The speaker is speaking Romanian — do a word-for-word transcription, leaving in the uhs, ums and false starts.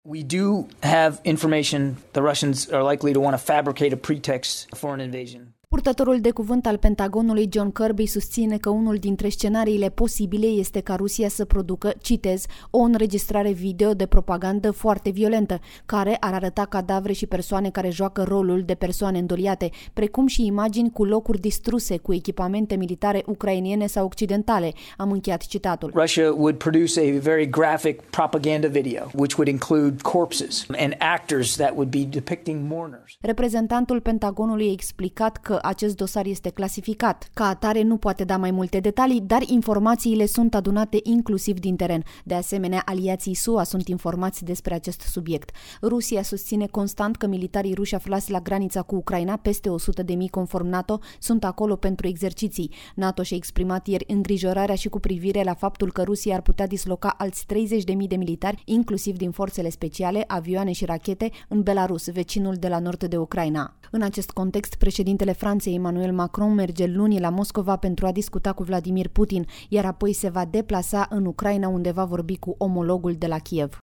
We do have information the Russians are likely to want to fabricate a pretext for an invasion. Purtătorul de cuvânt al Pentagonului, John Kirby, susține că unul dintre scenariile posibile este ca Rusia să producă, citez, o înregistrare video de propagandă foarte violentă, care ar arăta cadavre și persoane care joacă rolul de persoane îndoliate, precum și imagini cu locuri distruse cu echipamente militare ucrainene sau occidentale. Am încheiat citatul. Russia would produce a very graphic propaganda video, which would include corpses and actors that would be depicting mourners. Reprezentantul Pentagonului a explicat că acest dosar este clasificat. Ca atare nu poate da mai multe detalii, dar informațiile sunt adunate inclusiv din teren. De asemenea, aliații S U A sunt informați despre acest subiect. Rusia susține constant că militarii ruși aflați la granița cu Ucraina, peste o sută de mii conform NATO, sunt acolo pentru exerciții. NATO și-a exprimat ieri îngrijorarea și cu privire la faptul că Rusia ar putea disloca alți treizeci de mii de militari, inclusiv din forțele speciale, avioane și rachete, în Belarus, vecinul de la nord de Ucraina. În acest context, președintele Franței, Emmanuel Macron, merge luni la Moscova pentru a discuta cu Vladimir Putin, iar apoi se va deplasa în Ucraina, unde va vorbi cu omologul de la Kiev.